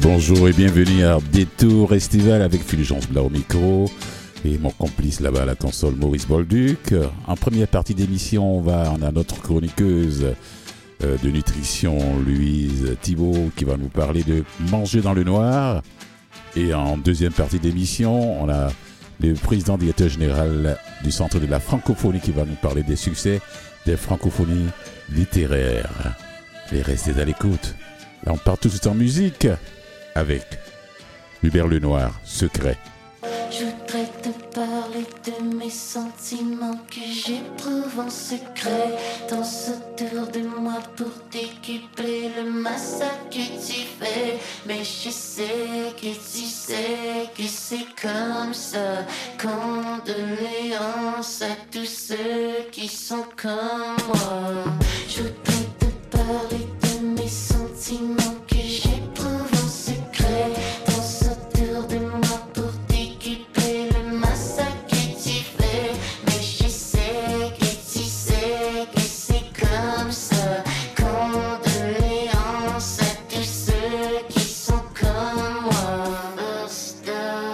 Bonjour et bienvenue à Détour Estival avec Fulgence Blas au micro et mon complice là-bas à la console Maurice Bolduc. En première partie d'émission, on a notre chroniqueuse de nutrition Louise Thibault qui va nous parler de manger dans le noir. Et en deuxième partie d'émission, on a le président directeur général du Centre de la francophonie qui va nous parler des succès des francophonies littéraires. Et restez à l'écoute. Là, on part tout de suite en musique avec Hubert Lenoir, Secret. Je voudrais te parler de mes sentiments que j'éprouve en secret. Danse autour de moi pour décupler le massacre que tu fais. Mais je sais que tu sais que c'est comme ça. Condoléances à tous ceux qui sont comme moi. Je voudrais te parler de mes sentiments que j'éprouve en secret. Danse autour de moi pour décupler le massacre que tu fais. Mais je sais que tu sais que c'est comme ça. Condoléances à tous ceux qui sont comme moi. Stage,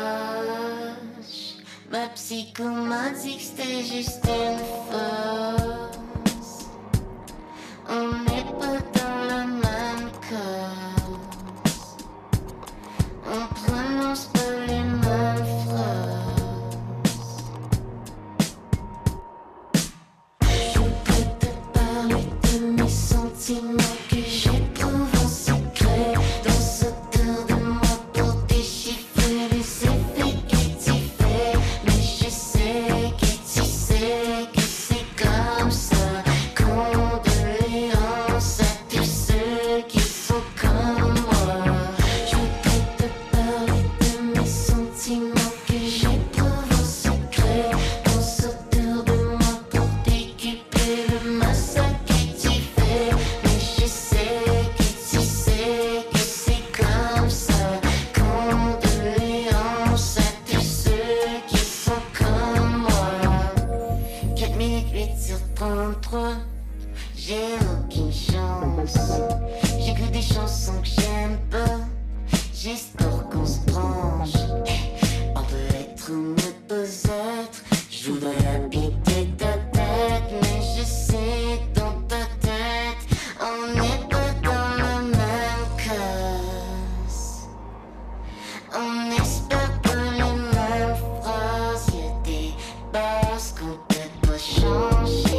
ma psycho m'a dit que c'était juste une fausse. On n'est pas dans la même cause. On prononce pas les mêmes phrases. Je voudrais te parler de mes sentiments que j'éprouve en secret. Danse autour de moi pour déchiffrer les effets que tu fais. Mais je sais que tu sais que c'est comme ça. Condoléances à tous ceux qui sont comme moi. Je voudrais te parler de mes sentiments que j'éprouve en secret. Danse autour de moi pour décupler le massacre que tu fais. Mais je sais que tu sais que c'est comme ça. Condoléances à tous ceux qui sont comme moi. 4 minutes 8 sur 33. J'ai aucune chance. J'écris des chansons que j'aime pas. J'espère qu'on se branche. On peut être ou ne pas être. Je voudrais habiter ta tête. Mais je sais que dans ta tête, on n'est pas dans la même case. On espère pas les mêmes phrases. Y'a des bases qu'on peut pas changer.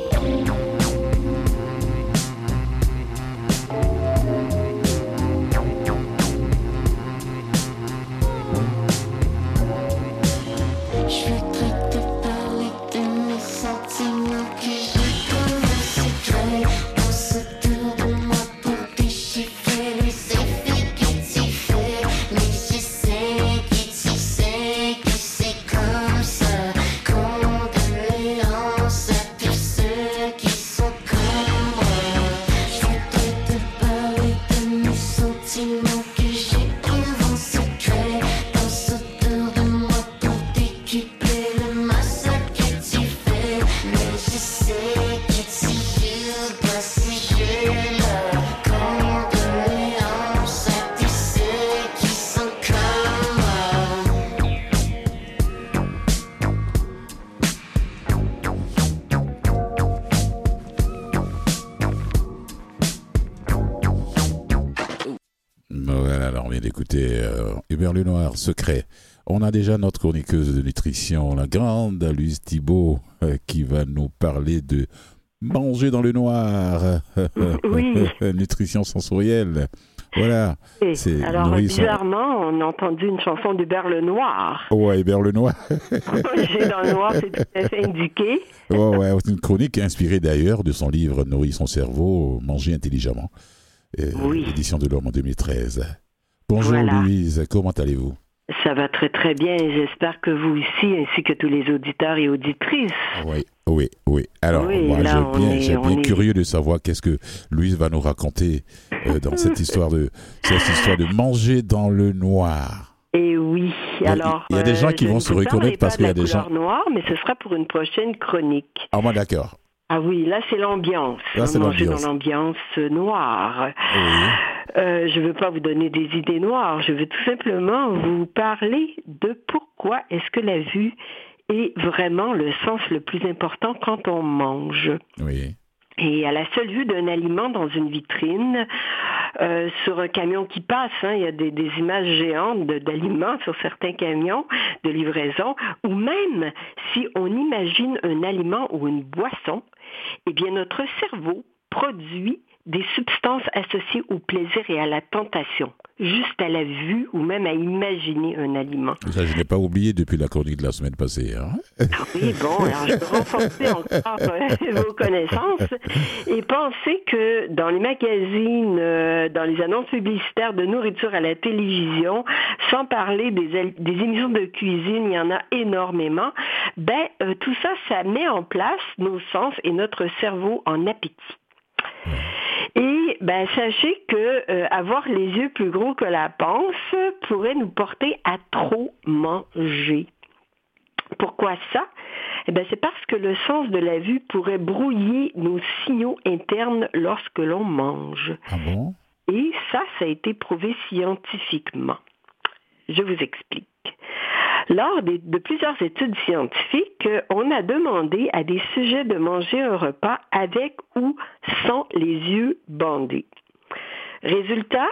Je voudrais te parler de mes sentiments que j'éprouve en secret. Danse autour de moi pour déchiffrer les effets que tu fais. Mais je sais que tu sais que c'est comme ça. Condoléances à tous ceux qui sont comme moi. Je voudrais te parler de mes sentiments que j'éprouve en secret. Danse autour de moi pour décupler le massacre que tu fais. Mais je sais que tu joues pas ces jeux-là. Condoléances à tous ceux qui sont comme moi. Voilà, alors on vient d'écouter Hubert Lenoir, Secret. On a déjà notre chroniqueuse de nutrition, la grande Louise Thibault, qui va nous parler de manger dans le noir. Oui. Nutrition sensorielle. Voilà. Et C'est alors, nourrir son- bizarrement, on a entendu une chanson d'Hubert Lenoir. Ouais, Hubert Lenoir. J'ai dans le noir, c'est tout à fait indiqué. Ouais, c'est une chronique inspirée d'ailleurs de son livre Nourrir son cerveau, manger intelligemment. Oui. Édition de l'Homme en 2013. Bonjour Voilà. Louise, comment allez-vous? Ça va très très bien et j'espère que vous aussi, ainsi que tous les auditeurs et auditrices. Oui. Alors, Oui, moi, là, j'ai on bien est- curieux de savoir qu'est-ce que Louise va nous raconter dans cette histoire de manger dans le noir. Et oui, alors... Il y a des gens qui je vont ne se vous reconnaître parlerai parce pas qu'il y a de la des gens... couleur noire, mais ce sera pour une prochaine chronique. Ah, moi, d'accord. Ah oui, là c'est l'ambiance. Là, c'est Manger l'ambiance. dans l'ambiance noire. Oui. Je ne veux pas vous donner des idées noires, je veux tout simplement vous parler de pourquoi est-ce que la vue est vraiment le sens le plus important quand on mange. Oui. Et à la seule vue d'un aliment dans une vitrine, sur un camion qui passe, il y a des images géantes d'aliments sur certains camions de livraison, ou même si on imagine un aliment ou une boisson, eh bien notre cerveau produit des substances associées au plaisir et à la tentation, juste à la vue ou même à imaginer un aliment. Ça, je n'ai pas oublié depuis la chronique de la semaine passée. Hein? Ah oui, bon, alors je peux renforcer encore vos connaissances et penser que dans les magazines, dans les annonces publicitaires de nourriture à la télévision, sans parler des émissions de cuisine, il y en a énormément, tout ça, ça met en place nos sens et notre cerveau en appétit. Et sachez que avoir les yeux plus gros que la panse pourrait nous porter à trop manger. Pourquoi ça? C'est parce que le sens de la vue pourrait brouiller nos signaux internes lorsque l'on mange. Ah bon? Et ça a été prouvé scientifiquement. Je vous explique. Lors de plusieurs études scientifiques, on a demandé à des sujets de manger un repas avec ou sans les yeux bandés. Résultat,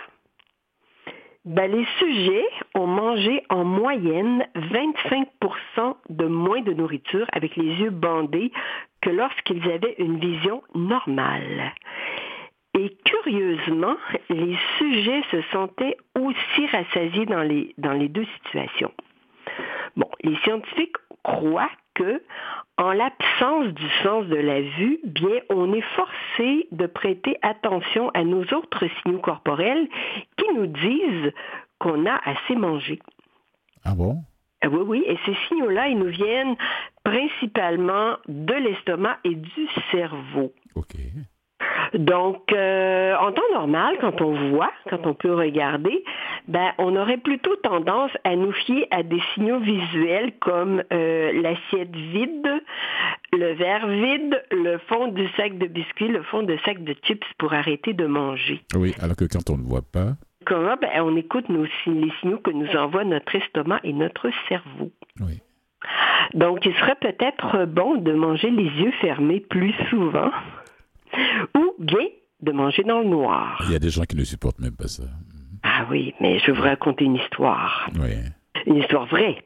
les sujets ont mangé en moyenne 25% de moins de nourriture avec les yeux bandés que lorsqu'ils avaient une vision normale. Et curieusement, les sujets se sentaient aussi rassasiés dans les deux situations. Bon, les scientifiques croient que, en l'absence du sens de la vue, on est forcé de prêter attention à nos autres signaux corporels qui nous disent qu'on a assez mangé. Ah bon? Oui, et ces signaux-là, ils nous viennent principalement de l'estomac et du cerveau. OK. Donc, en temps normal, quand on peut regarder, on aurait plutôt tendance à nous fier à des signaux visuels comme l'assiette vide, le verre vide, le fond du sac de biscuits, le fond de sac de chips pour arrêter de manger. Oui, alors que quand on ne voit pas... Comment? On écoute les signaux que nous envoie notre estomac et notre cerveau. Oui. Donc, il serait peut-être bon de manger les yeux fermés plus souvent. Ou bien de manger dans le noir. Il y a des gens qui ne supportent même pas ça. Ah oui, mais je vais vous raconter une histoire. Oui. Une histoire vraie.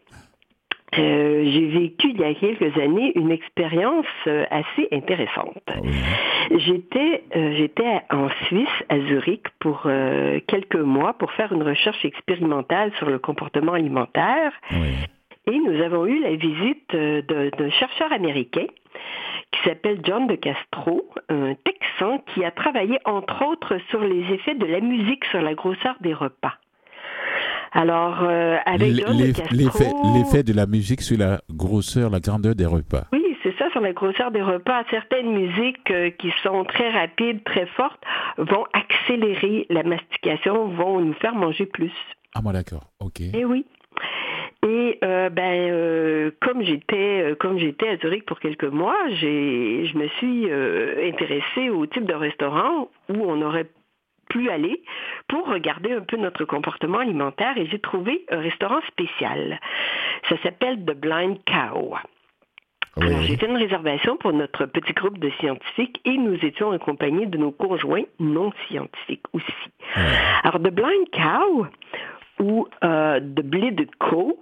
J'ai vécu il y a quelques années une expérience assez intéressante. Oui. J'étais en Suisse, à Zurich, pour quelques mois pour faire une recherche expérimentale sur le comportement alimentaire. Oui. Et nous avons eu la visite d'un chercheur américain qui s'appelle John de Castro, un Texan qui a travaillé entre autres sur les effets de la musique sur la grosseur des repas. Alors, avec John de Castro... L'effet de la musique sur la grosseur, la grandeur des repas. Oui, c'est ça, sur la grosseur des repas. Certaines musiques qui sont très rapides, très fortes, vont accélérer la mastication, vont nous faire manger plus. Ah bon, d'accord, OK. Eh oui. Et comme j'étais à Zurich pour quelques mois, je me suis intéressée au type de restaurant où on aurait pu aller pour regarder un peu notre comportement alimentaire et j'ai trouvé un restaurant spécial. Ça s'appelle The Blind Cow. Oui. Alors, j'ai fait une réservation pour notre petit groupe de scientifiques et nous étions accompagnés de nos conjoints non scientifiques aussi. Oui. Alors, The Blind Cow ou The Blinde Kuh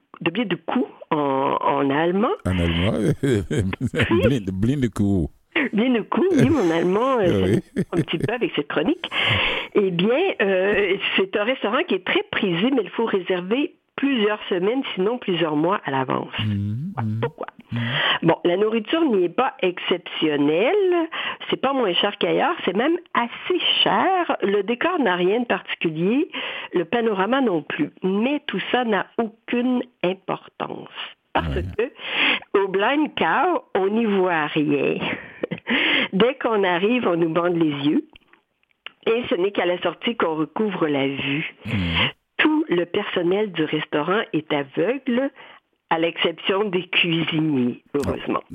en allemand. En allemand, Blinde Kuh. Blinde Kuh, oui, mon allemand, Oui. un petit peu avec cette chronique. Eh bien, c'est un restaurant qui est très prisé, mais il faut réserver plusieurs semaines, sinon plusieurs mois à l'avance. Pourquoi? Bon, la nourriture n'y est pas exceptionnelle, c'est pas moins cher qu'ailleurs, c'est même assez cher. Le décor n'a rien de particulier, le panorama non plus. Mais tout ça n'a aucune importance. Parce que au Blind Cow, on n'y voit rien. Dès qu'on arrive, on nous bande les yeux. Et ce n'est qu'à la sortie qu'on recouvre la vue. Tout le personnel du restaurant est aveugle, à l'exception des cuisiniers, heureusement. Oui.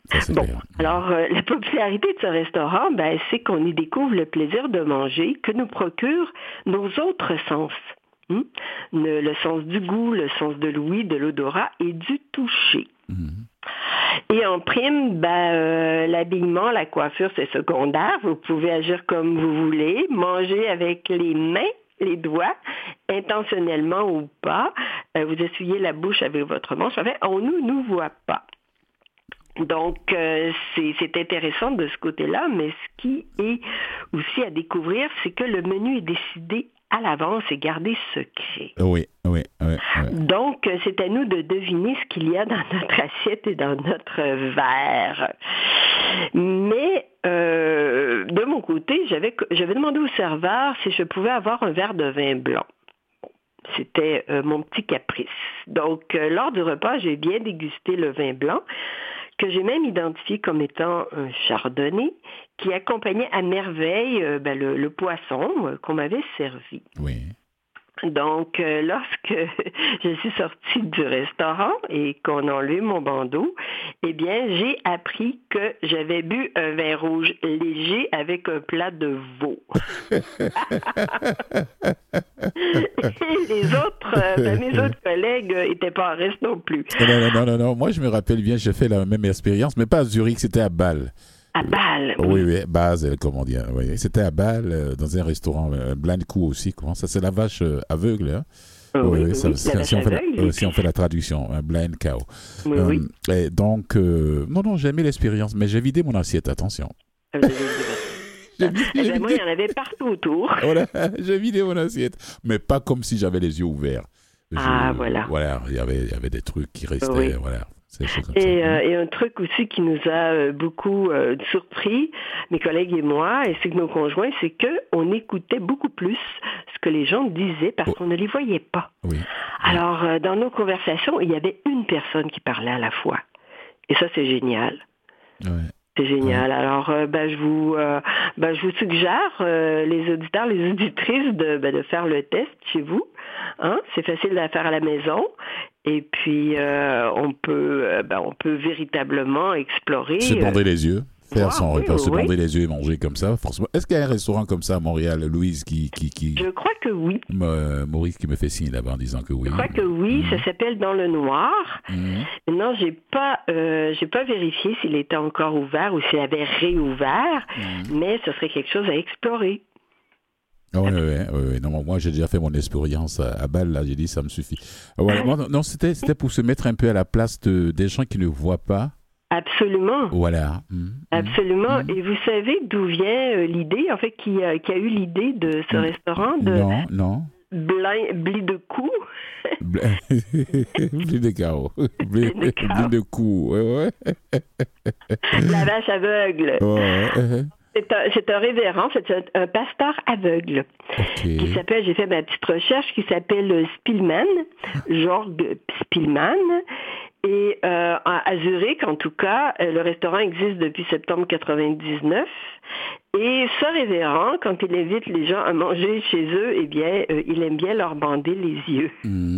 Ça, c'est Bon, clair. alors la popularité de ce restaurant, c'est qu'on y découvre le plaisir de manger que nous procurent nos autres sens. Le sens du goût, le sens de l'ouïe, de l'odorat et du toucher. Et en prime, l'habillement, la coiffure, c'est secondaire. Vous pouvez agir comme vous voulez, manger avec les mains, les doigts, intentionnellement ou pas. Vous essuyez la bouche avec votre manche. Enfin, on ne nous voit pas. Donc, c'est intéressant de ce côté-là, mais ce qui est aussi à découvrir, c'est que le menu est décidé à l'avance et gardé secret. Oui. Donc, c'est à nous de deviner ce qu'il y a dans notre assiette et dans notre verre. Mais, de mon côté, j'avais demandé au serveur si je pouvais avoir un verre de vin blanc. C'était mon petit caprice. Donc, lors du repas, j'ai bien dégusté le vin blanc, que j'ai même identifié comme étant un chardonnay, qui accompagnait à merveille le poisson qu'on m'avait servi. Oui. Donc, lorsque je suis sortie du restaurant et qu'on a enlevé mon bandeau, eh bien, j'ai appris que j'avais bu un vin rouge léger avec un plat de veau. Et mes autres collègues n'étaient pas en reste non plus. Non. Moi, je me rappelle bien, j'ai fait la même expérience, mais pas à Zurich, c'était à Bâle. À Bâle, oui. Basel, comme on dit. Oui. C'était à Bâle, dans un restaurant, Blind Coup aussi. Comment ça, c'est la vache aveugle. Hein? Oui, si on fait la traduction, Blind Cow. Oui. Et donc, non, j'ai aimé l'expérience, mais j'ai vidé mon assiette, attention. Moi, il y en avait partout autour. Voilà, j'ai vidé mon assiette, mais pas comme si j'avais les yeux ouverts. Voilà. Voilà, il y avait des trucs qui restaient, voilà. Et un truc aussi qui nous a beaucoup surpris, mes collègues et moi, et c'est que nos conjoints, c'est qu'on écoutait beaucoup plus ce que les gens disaient parce qu'on ne les voyait pas. Oui. Alors, dans nos conversations, il y avait une personne qui parlait à la fois. Et ça, c'est génial. Ouais. C'est génial. Alors, je vous suggère, les auditeurs, les auditrices, de faire le test chez vous. Hein? C'est facile à faire à la maison. Et puis, on peut véritablement explorer. Se bander les yeux. Faire son repas, se bander oui. les yeux et manger comme ça, forcément. Est-ce qu'il y a un restaurant comme ça à Montréal, Louise, qui... Je crois que oui. Maurice qui me fait signe là-bas en disant que oui. Je crois que oui, ça s'appelle Dans le Noir. Maintenant, j'ai pas vérifié s'il était encore ouvert ou s'il avait réouvert, mais ce serait quelque chose à explorer. Oui. Non, moi, j'ai déjà fait mon expérience à Bâle, là, j'ai dit, ça me suffit. Non, c'était pour se mettre un peu à la place des gens qui ne voient pas. Absolument. Voilà. Absolument. Et vous savez d'où vient l'idée, en fait, qui a eu l'idée de ce restaurant de Non. Bli de cou. Bli de cao. Bli de cou. Ouais. La vache aveugle. Ouais. C'est un révérend, c'est un pasteur aveugle qui s'appelle, j'ai fait ma petite recherche, qui s'appelle Spillman, Georg Spillman. Et à Zurich, en tout cas, le restaurant existe depuis septembre 99. Et ce révérend, quand il invite les gens à manger chez eux, eh bien, il aime bien leur bander les yeux.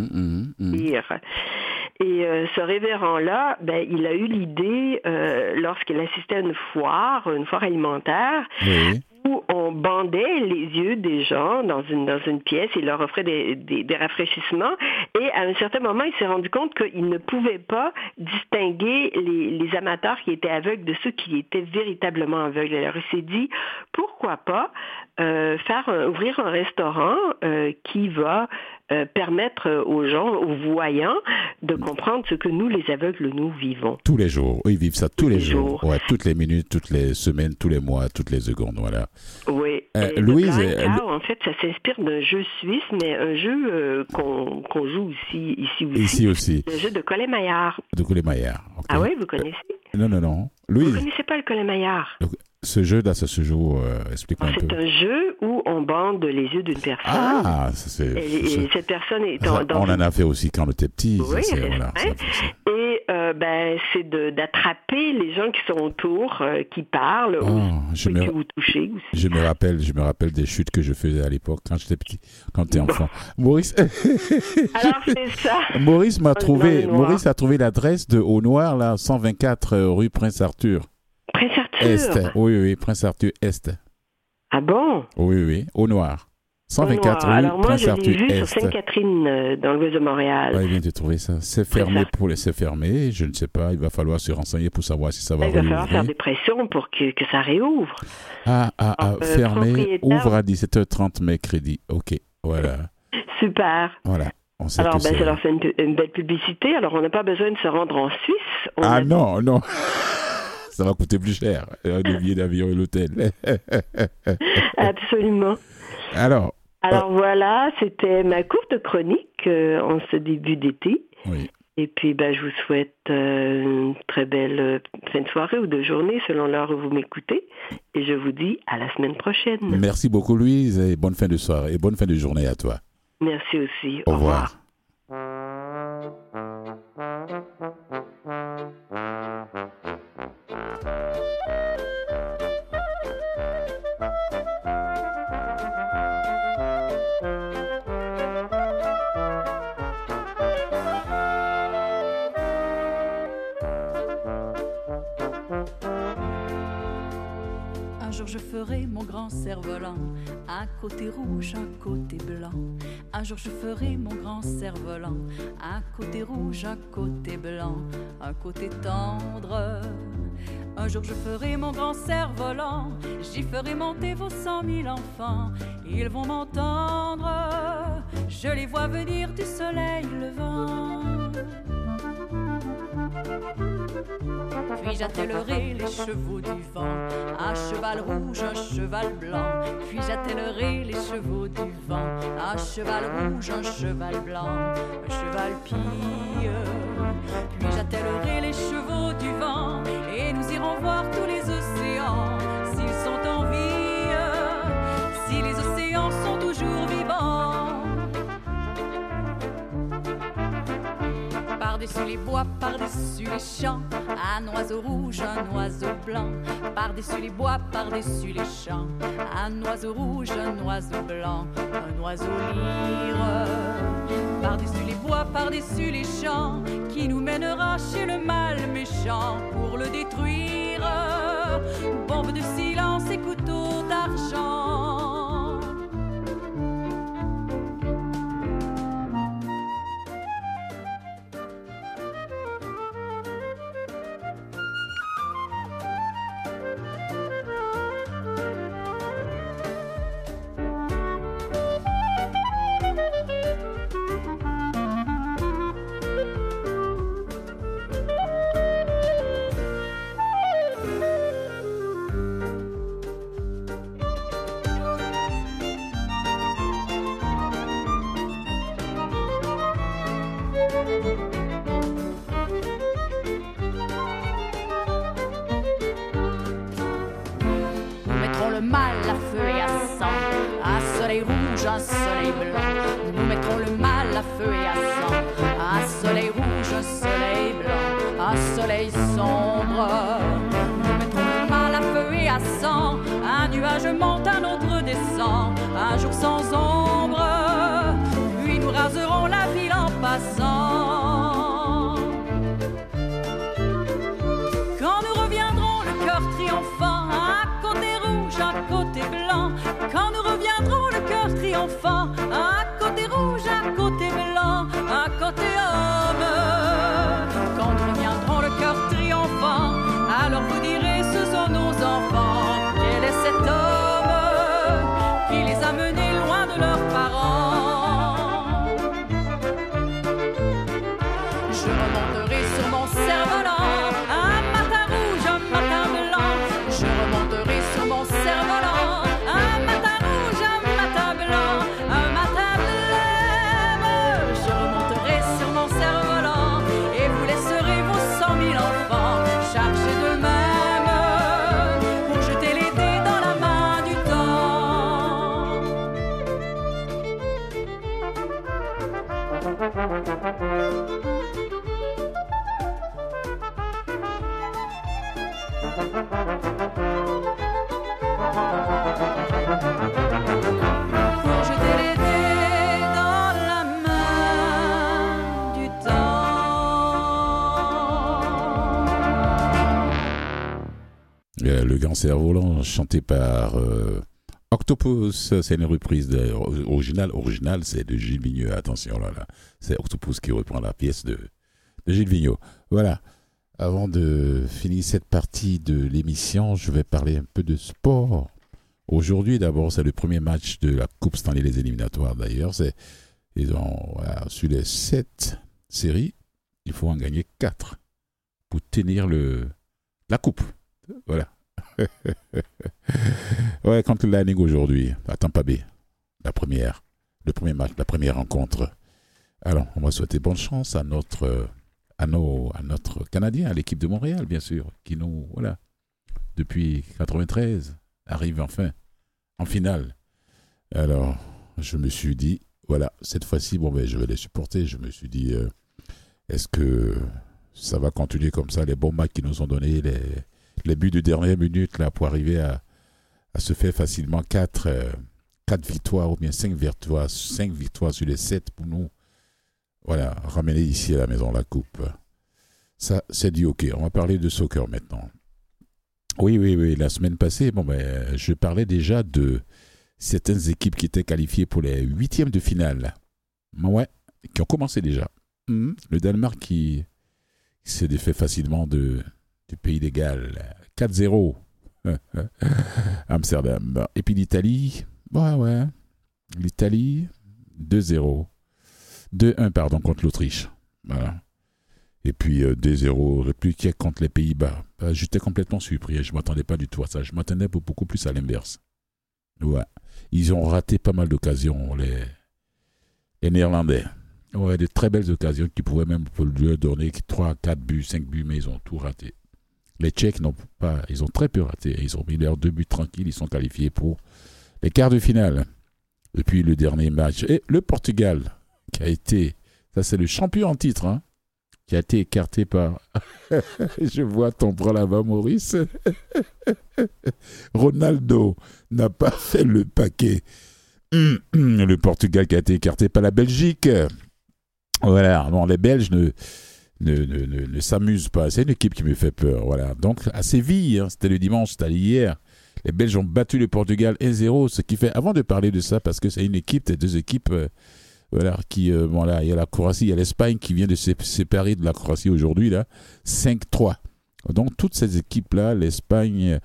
Et ce révérend-là, il a eu l'idée, lorsqu'il assistait à une foire alimentaire, où on bandait les yeux des gens dans une pièce, il leur offrait des rafraîchissements, et à un certain moment, il s'est rendu compte qu'il ne pouvait pas distinguer les amateurs qui étaient aveugles de ceux qui étaient véritablement aveugles. Alors il s'est dit, pourquoi pas ouvrir un restaurant qui va permettre aux gens, aux voyants, de comprendre ce que nous, les aveugles, nous vivons. Tous les jours. Ils vivent ça tous les jours. Ouais, toutes les minutes, toutes les semaines, tous les mois, toutes les secondes. Voilà. Oui. Louise, en fait, ça s'inspire d'un jeu suisse, mais un jeu qu'on joue ici aussi. Ici aussi. Le jeu de Collet-Maillard. De Collet-Maillard. Okay. Ah oui, vous connaissez? Non. Louise. Vous ne connaissez pas le Collet-Maillard? Ce jeu-là, ça se joue, explique-moi un peu. C'est un jeu où on bande les yeux d'une personne. Ah, et cette personne est on en a fait aussi quand on était petit. Oui, voilà, et c'est d'attraper les gens qui sont autour, qui parlent, je qui vous touchez aussi. Je me rappelle des chutes que je faisais à l'époque quand j'étais petit, quand t'es enfant. Maurice. Alors c'est ça. Maurice a trouvé l'adresse de Au Noir, là, 124 rue Prince Arthur. Prince Arthur. Est. Oui, Prince Arthur Est. Ah bon? Oui, Au Noir. 124 rue Alors moi, Prince je Arthur l'ai vu Est. sur Sainte-Catherine, dans l'ouest de Montréal. Ouais, il vient de trouver ça. C'est fermé c'est fermé. Je ne sais pas. Il va falloir se renseigner pour savoir si ça va rouvrir. Il va falloir faire des pressions pour que ça réouvre. Fermé, ouvre à 17h30 mercredi. OK, voilà. Super. Voilà. On sait Alors, que ça leur fait une belle publicité. Alors, on n'a pas besoin de se rendre en Suisse. Non. Ça va coûter plus cher, le billet d'avion et l'hôtel. Absolument. Alors voilà, c'était ma courte chronique en ce début d'été. Oui. Et puis, je vous souhaite une très belle fin de soirée ou de journée, selon l'heure où vous m'écoutez. Et je vous dis à la semaine prochaine. Merci beaucoup, Louise, et bonne fin de soirée et bonne fin de journée à toi. Merci aussi. Au revoir. Un jour je ferai mon grand cerf-volant, un côté rouge, un côté blanc. Un jour je ferai mon grand cerf-volant, un côté rouge, un côté blanc, un côté tendre. Un jour je ferai mon grand cerf-volant, j'y ferai monter vos 100 000 enfants. Ils vont m'entendre, je les vois venir du soleil levant. Puis j'attellerai les chevaux du vent, un cheval rouge, un cheval blanc. Puis j'attellerai les chevaux du vent, un cheval rouge, un cheval blanc, un cheval pie. Puis j'attellerai les chevaux du vent et nous irons voir tous les océans, s'ils sont en vie, si les océans sont toujours vivants. Par-dessus les bois, par-dessus les champs, un oiseau rouge, un oiseau blanc. Par-dessus les bois, par-dessus les champs, un oiseau rouge, un oiseau blanc, un oiseau lyre. Par-dessus les bois, par-dessus les champs, qui nous mènera chez le mal méchant pour le détruire. Bombe de silence et couteau d'argent. Un soleil blanc, nous mettrons le mal à feu et à sang. Un soleil rouge, un soleil blanc, un soleil sombre. Nous mettrons le mal à feu et à sang. Un nuage monte, un autre descend. Un jour sans ombre, puis nous raserons la ville en passant. Quand nous reviendrons, le cœur triomphant, un côté rouge, un côté blanc. Quand nous reviendrons, le cœur triomphant, un côté rouge, un côté blanc, un côté homme. Quand nous reviendrons, le cœur triomphant, alors vous direz ce sont nos enfants. Quel est cet homme qui les a menés loin de leurs parents? Je remonterai sur mon cerf-volant, un matin rouge, un matin blanc. Je remonterai sur mon cerf-volant, un matin rouge, un matin blanc, un matin blême. Je remonterai sur mon cerf-volant et vous laisserez vos 100 000 enfants chargés d'eux-mêmes pour jeter les dés dans la main du temps. Pour jeter les dés dans la main du temps. Le grand cerf-volant chanté par Octopus, c'est une reprise originale, c'est de Gilles Vigneault. Attention là, c'est Octopus qui reprend la pièce de Gilles Vigneault. Voilà. Avant de finir cette partie de l'émission, je vais parler un peu de sport. Aujourd'hui, d'abord, c'est le premier match de la Coupe Stanley, les éliminatoires d'ailleurs. Sur les 7 séries, il faut en gagner 4 pour tenir la coupe. Voilà. Ouais, contre la Lightning aujourd'hui, à Tampa Bay, le premier match, la première rencontre. Alors, on va souhaiter bonne chance à notre Canadien, à l'équipe de Montréal, bien sûr, qui nous, voilà, depuis 93, arrive enfin en finale. Alors, je me suis dit, voilà, cette fois-ci, je vais les supporter. Je me suis dit, est-ce que ça va continuer comme ça, les bons matchs qu'ils nous ont donnés, les buts de dernière minute, là, pour arriver à se faire facilement 4 victoires ou bien 5 victoires sur les 7 pour nous, voilà, ramener ici à la maison la coupe. Ça, c'est dit OK. On va parler de soccer maintenant. Oui. La semaine passée, je parlais déjà de certaines équipes qui étaient qualifiées pour les 8e de finale. Ouais, qui ont commencé déjà. Le Danemark qui s'est défait facilement du pays des Galles. 4-0. Amsterdam. Et puis l'Italie, l'Italie, 2-0. 2-1, contre l'Autriche. Voilà. Et puis 2-0, répliqué contre les Pays-Bas. J'étais complètement surpris. Je ne m'attendais pas du tout à ça. Je m'attendais beaucoup plus à l'inverse. Ouais. Ils ont raté pas mal d'occasions, les Néerlandais. Ouais, de très belles occasions qui pouvaient même leur donner 3, 4 buts, 5 buts, mais ils ont tout raté. Les Tchèques n'ont pas, ils ont très peu raté. Ils ont mis leurs 2 buts tranquilles. Ils sont qualifiés pour les quarts de finale. Et puis le dernier match. Et le Portugal, qui a été, ça c'est le champion en titre, qui a été écarté par... Je vois ton bras là-bas, Maurice. Ronaldo n'a pas fait le paquet. Le Portugal qui a été écarté par la Belgique. Voilà, bon, les Belges ne s'amusent pas. C'est une équipe qui me fait peur. Voilà. Donc, à Séville, c'était le dimanche, c'était hier, les Belges ont battu le Portugal 1-0, ce qui fait, avant de parler de ça, parce que c'est une équipe, c'est 2 équipes... Voilà, il y a la Croatie, il y a l'Espagne qui vient de se séparer de la Croatie aujourd'hui, là, 5-3. Donc, toutes ces équipes-là, l'Espagne,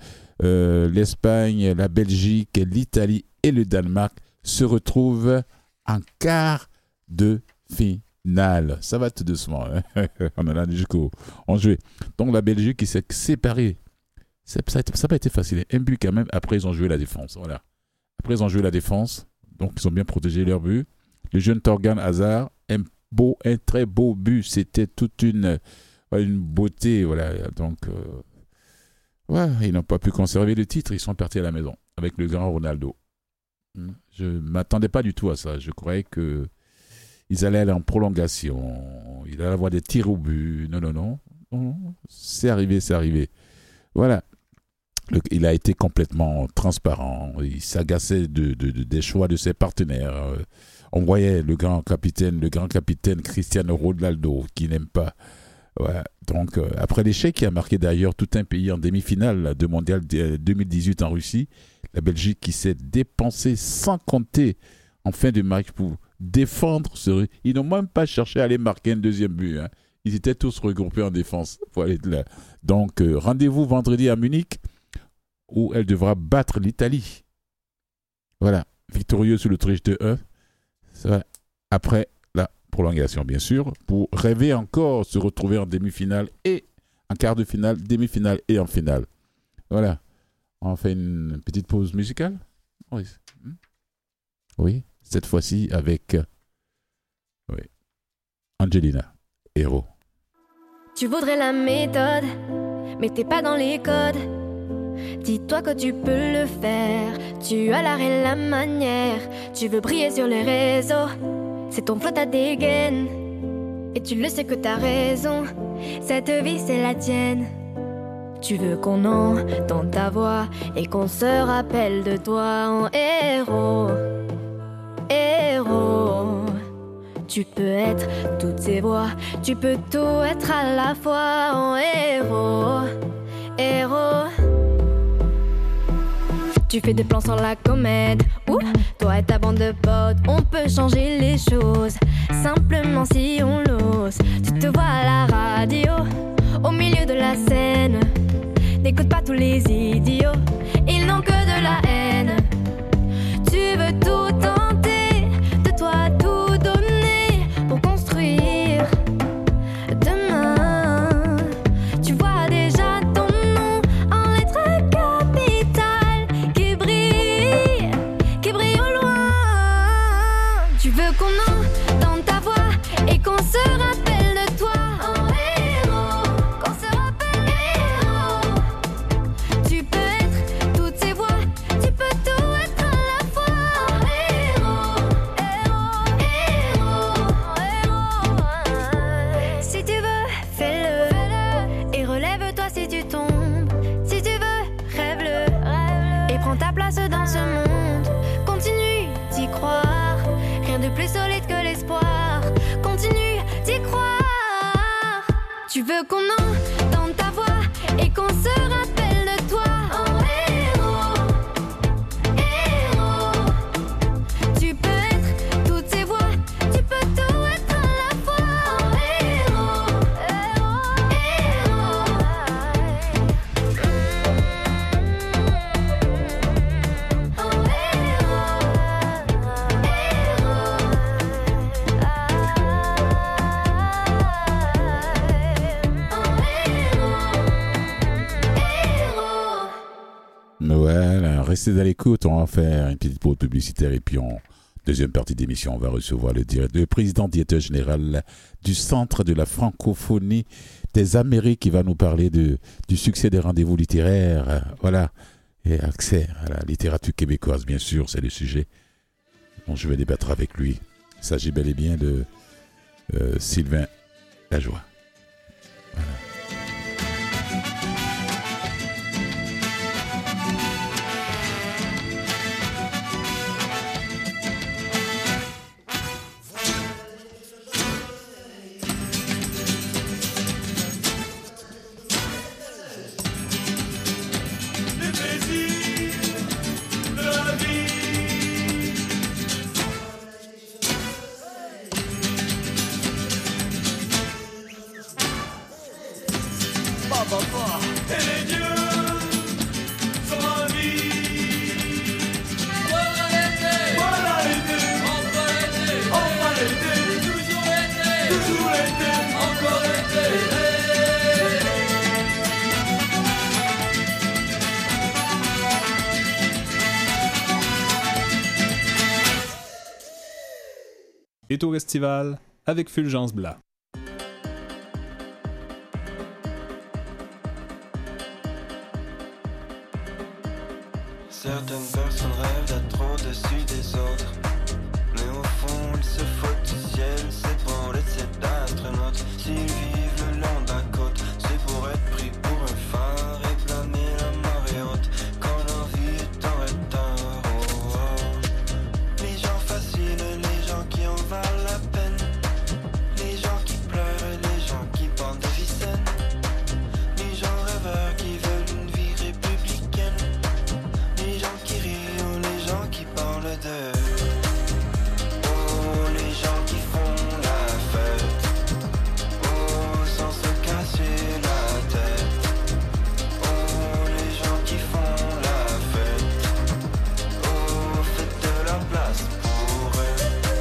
la Belgique, l'Italie et le Danemark se retrouvent en quart de finale. Ça va tout doucement. On en a jusqu'au 11 juillet. Donc, la Belgique qui s'est séparée. Ça n'a pas été facile. Un but quand même. Après, ils ont joué la défense. Voilà. Après, ils ont joué la défense. Donc, ils ont bien protégé leur but. Le jeune Torgan Hazard, un très beau but. C'était toute une beauté. Voilà. Donc, ils n'ont pas pu conserver le titre. Ils sont partis à la maison avec le grand Ronaldo. Je ne m'attendais pas du tout à ça. Je croyais qu'ils allaient aller en prolongation. Il allait avoir des tirs au but. Non. C'est arrivé. Voilà. Il a été complètement transparent. Il s'agaçait des choix de ses partenaires. On voyait le grand capitaine Cristiano Ronaldo qui n'aime pas. Ouais. Donc, après l'échec qui a marqué d'ailleurs tout un pays en demi-finale de Mondial 2018 en Russie, la Belgique qui s'est dépensée sans compter en fin de match pour défendre. Ils n'ont même pas cherché à aller marquer un deuxième but. Ils étaient tous regroupés en défense pour aller de là. Donc, rendez-vous vendredi à Munich où elle devra battre l'Italie. Voilà, victorieux sur l'Autriche 2-1. Après la prolongation, bien sûr, pour rêver encore se retrouver en demi-finale et en quart de finale, demi-finale et en finale. Voilà. On fait une petite pause musicale. Oui, cette fois-ci avec Angelina, Héros. Tu voudrais la méthode, mais t'es pas dans les codes. Dis-toi que tu peux le faire. Tu as l'art et la manière. Tu veux briller sur les réseaux. C'est ton flow, ta dégaine. Et tu le sais que t'as raison. Cette vie, c'est la tienne. Tu veux qu'on entende ta voix et qu'on se rappelle de toi en héros. Héros. Tu peux être toutes ces voix, tu peux tout être à la fois en héros. Héros. Tu fais des plans sur la comète. Ouh, toi et ta bande de potes, on peut changer les choses. Simplement si on l'ose. Tu te vois à la radio, au milieu de la scène. N'écoute pas tous les idiots, ils n'ont que de la haine. Tu veux tout tenter, de toi tout donner pour construire demain. Tu vois déjà ton nom en lettres capitales qui brille au loin. Tu veux qu'on entende ta voix et qu'on se rappelle de toi en héros, qu'on se rappelle héros. Tu peux être toutes ces voix, tu peux tout être à la fois en héros, héros. Si tu veux, fais-le et relève-toi si tu tombes. Si tu veux, rêve-le et prends ta place dans ce monde. Continue d'y croire, rien de plus solide que l'espoir. Continue d'y croire. Tu veux qu'on entende ta voix et qu'on se rappelle de toi en héros, héros. Tu peux être toutes ces voix, tu peux tout être à la fois en héros, héros. En Voilà, restez à l'écoute, on va faire une petite pause publicitaire et puis en deuxième partie d'émission, on va recevoir le président directeur général du Centre de la francophonie des Amériques qui va nous parler du succès des rendez-vous littéraires, voilà, et accès à la littérature québécoise, bien sûr, c'est le sujet dont je vais débattre avec lui. Il s'agit bel et bien de Sylvain Lajoie. Voilà. Et au festival avec Fulgence Blas. Certaines personnes rêvent d'être au-dessus des autres, mais au fond ils se foutent du ciel, c'est pour être astronautes. S'ils vivent le long d'un côte, c'est pour être pris pour un phare et planer la marée haute, quand leur vie est en retard. Oh, oh. Les gens faciles, les gens qui en valent la peine, les gens qui pleurent, les gens qui bandent des ficelles, les gens rêveurs qui veulent une vie républicaine, les gens qui rient ou les gens qui parlent d'eux. Oh, les gens qui font la fête. Oh, sans se casser la tête. Oh, les gens qui font la fête. Oh, faites de la place pour eux.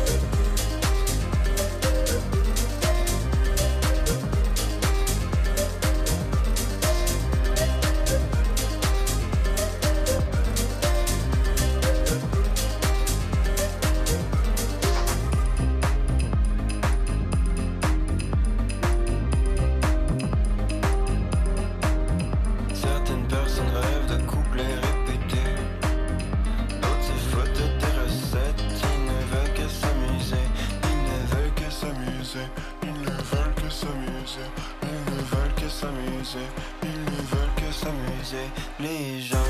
Certaines personnes rêvent de couplets répétés, d'autres se foutent des recettes. Ils ne veulent que s'amuser, ils ne veulent que s'amuser, ils ne veulent que s'amuser, ils ne veulent que s'amuser, ils ne veulent que s'amuser. s'amuser. Les gens,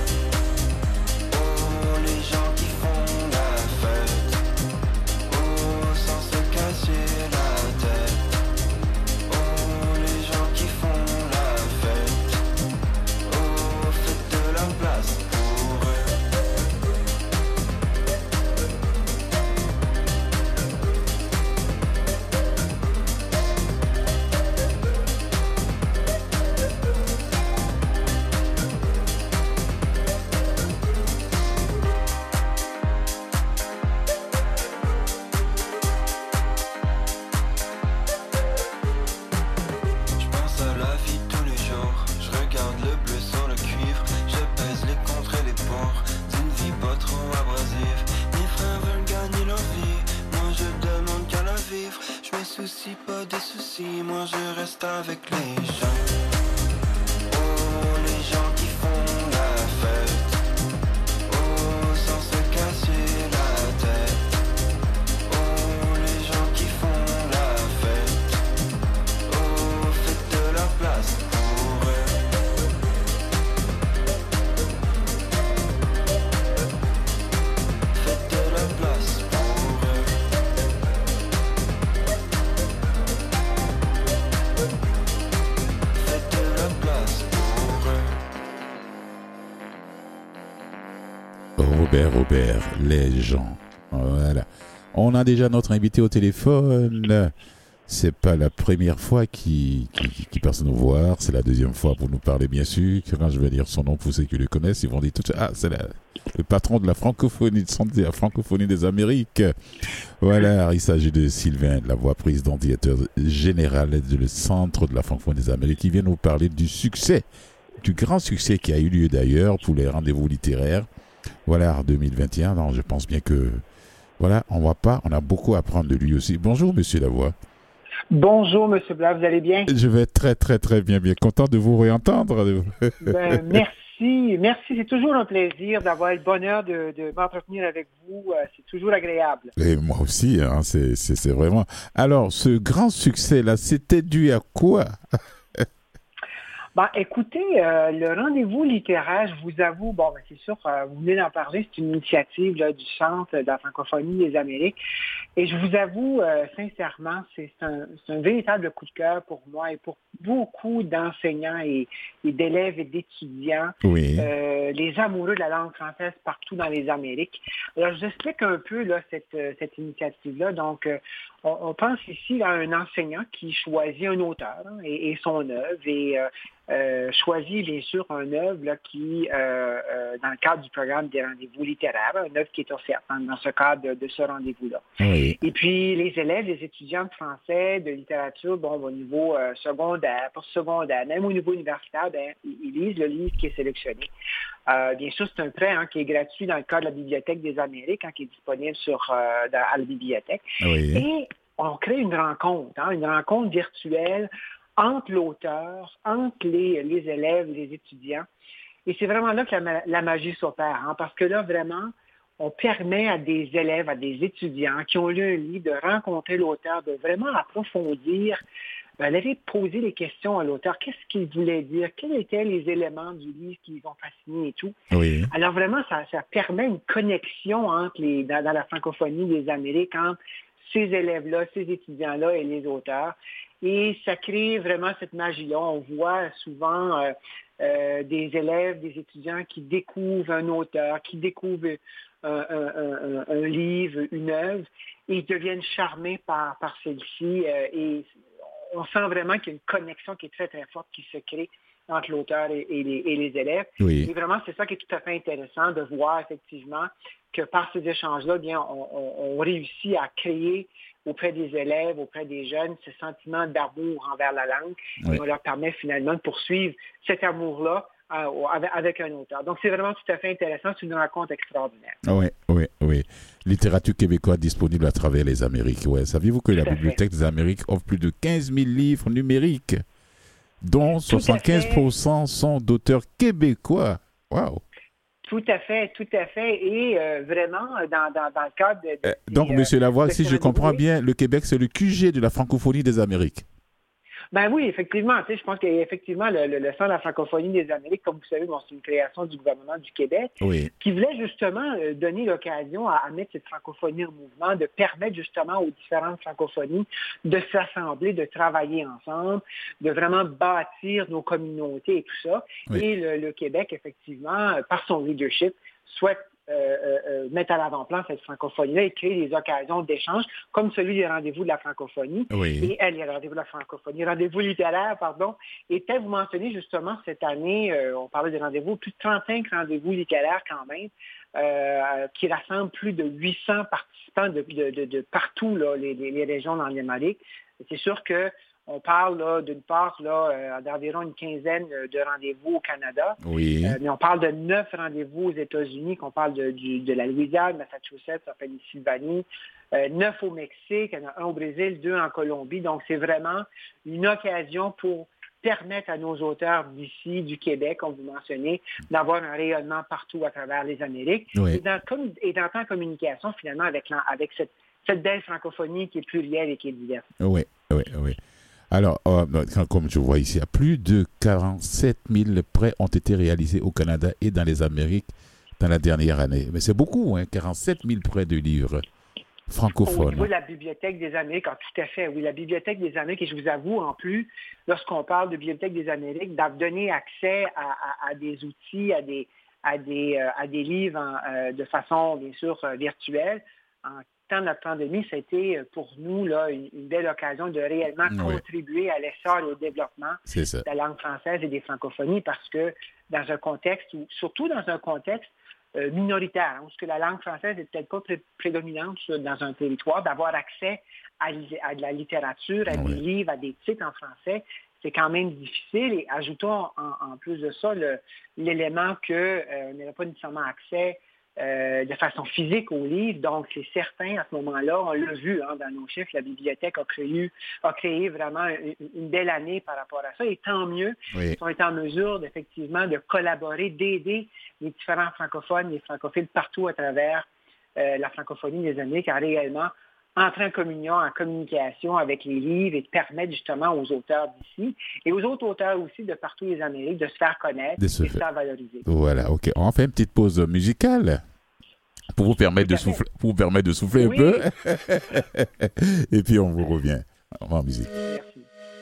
oh les gens qui font la fête, oh sans se casser la tête, oh les gens qui font la fête, oh faites de la place pour eux. Je pense à la vie tous les jours, je regarde le bleu sur le cuivre, je pèse les contre et les pour d'une vie pas trop abrasive. Mes frères veulent gagner leur vie, moi je demande qu'à la vivre. Je me soucie pas des soucis, moi je reste avec les gens. Oh les gens qui font la fête, oh sans se casser la tête, oh les gens qui font la fête, oh faites de la place pour eux. Faites de la place pour eux. Faites de la place pour eux. Robert, les gens. Voilà. On a déjà notre invité au téléphone. C'est pas la première fois qu'il passe nous voir. C'est la deuxième fois pour nous parler, bien sûr. Quand je vais dire son nom pour ceux qui le connaissent, ils vont dire tout de suite, ah, c'est le patron de la francophonie, de la francophonie des Amériques. Voilà, il s'agit de Sylvain Lavoie, président directeur général du Centre de la francophonie des Amériques, qui vient nous parler du succès, du grand succès qui a eu lieu d'ailleurs pour les rendez-vous littéraires. Voilà, en 2021. Alors, je pense bien que, voilà, on a beaucoup à apprendre de lui aussi. Bonjour, monsieur Lavoie. Bonjour, Monsieur Blanc, vous allez bien? Je vais très, très, très bien content de vous réentendre. Merci, c'est toujours un plaisir d'avoir le bonheur de m'entretenir avec vous, c'est toujours agréable. Et moi aussi, hein, c'est vraiment... Alors, ce grand succès-là, c'était dû à quoi? Écoutez, le rendez-vous littéraire, je vous avoue, c'est sûr, vous venez d'en parler, c'est une initiative là, du Centre de la francophonie des Amériques. Et je vous avoue, sincèrement, c'est un véritable coup de cœur pour moi et pour beaucoup d'enseignants et d'élèves et d'étudiants, oui. Les amoureux de la langue française partout dans les Amériques. Alors, je vous explique un peu là, cette initiative-là. Donc, on pense ici à un enseignant qui choisit un auteur et son œuvre et choisit bien sûr une œuvre là, qui, dans le cadre du programme des rendez-vous littéraires, une œuvre qui est offerte dans ce cadre de ce rendez-vous-là. Oui. Et puis les élèves, les étudiants de français, de littérature, au niveau secondaire, postsecondaire, même au niveau universitaire, ils lisent le livre qui est sélectionné. Bien sûr, c'est un prêt qui est gratuit dans le cadre de la Bibliothèque des Amériques, qui est disponible à la bibliothèque. Oui. Et on crée une rencontre virtuelle entre l'auteur, entre les élèves, les étudiants. Et c'est vraiment là que la magie s'opère, parce que là, vraiment, on permet à des élèves, à des étudiants qui ont lu un livre de rencontrer l'auteur, de vraiment approfondir, d'aller poser des questions à l'auteur. Qu'est-ce qu'il voulait dire? Quels étaient les éléments du livre qui les ont fascinés et tout? Oui. Alors vraiment, ça permet une connexion dans la francophonie des Amériques entre ces élèves-là, ces étudiants-là et les auteurs. Et ça crée vraiment cette magie-là. On voit souvent des élèves, des étudiants qui découvrent un auteur, qui découvrent un livre, une œuvre, et ils deviennent charmés par celle-ci. Et on sent vraiment qu'il y a une connexion qui est très, très forte qui se crée entre l'auteur et les élèves. Oui. Et vraiment, c'est ça qui est tout à fait intéressant de voir effectivement que par ces échanges-là, on réussit à créer auprès des élèves, auprès des jeunes, ce sentiment d'amour envers la langue. Oui. Et on leur permet finalement de poursuivre cet amour-là avec un auteur. Donc, c'est vraiment tout à fait intéressant. C'est une rencontre extraordinaire. Oui. Littérature québécoise disponible à travers les Amériques. Ouais. Saviez-vous que la Bibliothèque des Amériques offre plus de 15 000 livres numériques, dont 75% sont d'auteurs québécois? Waouh! Tout à fait. Et vraiment, dans le cadre donc, M. Lavoie, si je comprends bien, le Québec, c'est le QG de la francophonie des Amériques. Ben oui, effectivement. Tu sais, je pense qu'effectivement, le Centre de la francophonie des Amériques, comme vous savez, bon, c'est une création du gouvernement du Québec, qui voulait justement donner l'occasion à mettre cette francophonie en mouvement, de permettre justement aux différentes francophonies de s'assembler, de travailler ensemble, de vraiment bâtir nos communautés et tout ça. Oui. Et le Québec, effectivement, par son leadership, souhaite mettre à l'avant-plan cette francophonie-là et créer des occasions d'échange, comme celui des rendez-vous de la francophonie. Oui. Et les rendez-vous de la francophonie, rendez-vous littéraires, pardon. Et peut-être vous mentionnez justement cette année, on parlait des rendez-vous, plus de 35 rendez-vous littéraires quand même, qui rassemblent plus de 800 participants de partout, là, les régions dans l'Amérique. C'est sûr que on parle là, d'une part là, d'environ une quinzaine de rendez-vous au Canada, mais on parle de 9 rendez-vous aux États-Unis, qu'on parle de la Louisiane, Massachusetts, en Pennsylvanie, 9 au Mexique, il y en a 1 au Brésil, 2 en Colombie. Donc, c'est vraiment une occasion pour permettre à nos auteurs d'ici, du Québec, comme vous mentionnez, d'avoir un rayonnement partout à travers les Amériques. Oui. Et d'entrer en communication, finalement, avec cette belle francophonie qui est plurielle et qui est diverse. Oui. Alors, comme je vois ici, plus de 47 000 prêts ont été réalisés au Canada et dans les Amériques dans la dernière année. Mais c'est beaucoup, 47 000 prêts de livres francophones. Au niveau de la Bibliothèque des Amériques, tout à fait, oui, la Bibliothèque des Amériques, et je vous avoue, en plus, lorsqu'on parle de Bibliothèque des Amériques, donner accès à des outils, à des livres de façon, bien sûr, virtuelle, en temps de la pandémie, ça a été pour nous là, une belle occasion de réellement contribuer à l'essor et au développement de la langue française et des francophonies, parce que dans un contexte, surtout dans un contexte minoritaire, parce que la langue française n'est peut-être pas prédominante dans un territoire, d'avoir accès à de la littérature, à des livres, à des titres en français, c'est quand même difficile. Et ajoutons en plus de ça l'élément qu'on n'avait pas nécessairement accès de façon physique aux livres. Donc, c'est certain, à ce moment-là, on l'a vu dans nos chiffres, la bibliothèque a créé vraiment une belle année par rapport à ça. Et tant mieux, ils ont été en mesure, effectivement, de collaborer, d'aider les différents francophones, les francophiles partout à travers la francophonie des Amériques à réellement entrer en communication avec les livres et de permettre justement aux auteurs d'ici et aux autres auteurs aussi de partout les Amériques de se faire connaître et de se faire valoriser. Voilà, OK. On fait une petite pause musicale pour vous permettre de souffler un peu. Et puis on vous revient en musique. Merci.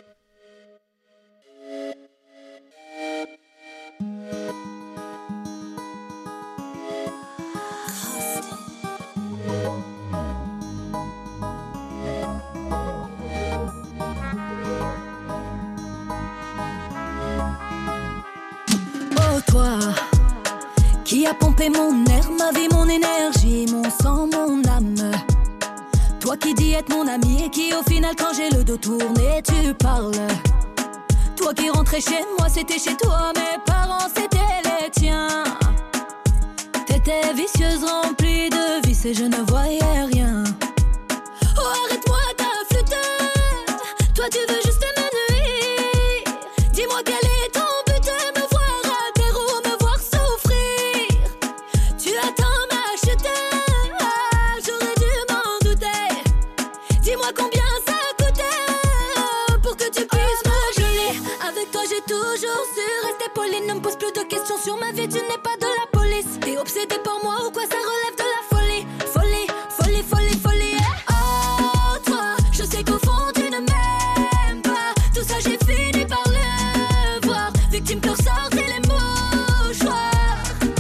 Qui a pompé mon air, ma vie, mon énergie, mon sang, mon âme. Toi qui dis être mon ami et qui au final quand j'ai le dos tourné tu parles. Toi qui rentrais chez moi c'était chez toi, mes parents c'était les tiens. T'étais vicieuse remplie de vices et je ne voyais rien. Oh arrête-moi ta flûte, toi tu veux juste me nuire. Dis-moi quel est ton but, me voir à terre ou me voir souffrir. Tu attends m'acheter, j'aurais dû m'en douter. Dis-moi combien ça coûtait pour que tu puisses me geler. Avec toi j'ai toujours su rester poli. Ne me pose plus de questions sur ma vie, tu n'es pas de la police. T'es obsédé par moi ou quoi, ça relève de la folie. Folie, folie, folie, folie. Oh toi, je sais qu'au fond tu ne m'aimes pas. Tout ça j'ai fini par le voir. Victime pour sortir les mouchoirs.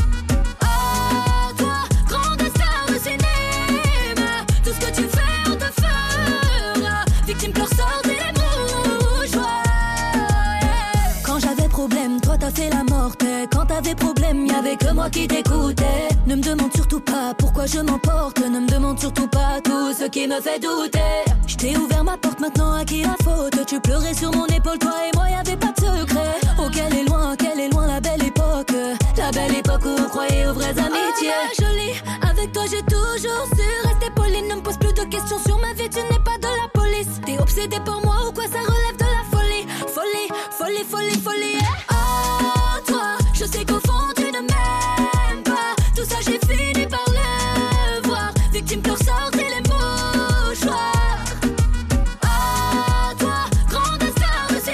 Oh toi, grande star de cinéma. Tout ce que tu fais on te fera. Victime pour sortir les mouchoirs. Quand j'avais problème, toi t'as fait la morte. Quand t'avais problème, y'avait que moi qui t'écoutais. Ne me demande surtout pas pourquoi je m'emporte. Ne me demande surtout pas tout ce qui me fait douter. Je t'ai ouvert ma porte, maintenant à qui la faute? Tu pleurais sur mon épaule, toi et moi y'avait pas de secret. Oh quelle est loin la belle époque. La belle époque où on croyait aux vraies amitiés. Oh jolie, avec toi j'ai toujours su rester poli. Ne me pose plus de questions sur ma vie, tu n'es pas de la police. T'es obsédé par moi ou quoi, ça relève de la folie. Folie, folie, folie, folie. Oh toi, je sais qu'au fond tu ne m'aimes pas. Tout ça j'ai fini par le voir. Victime pour sortir les mouchoirs. Oh toi, grande star de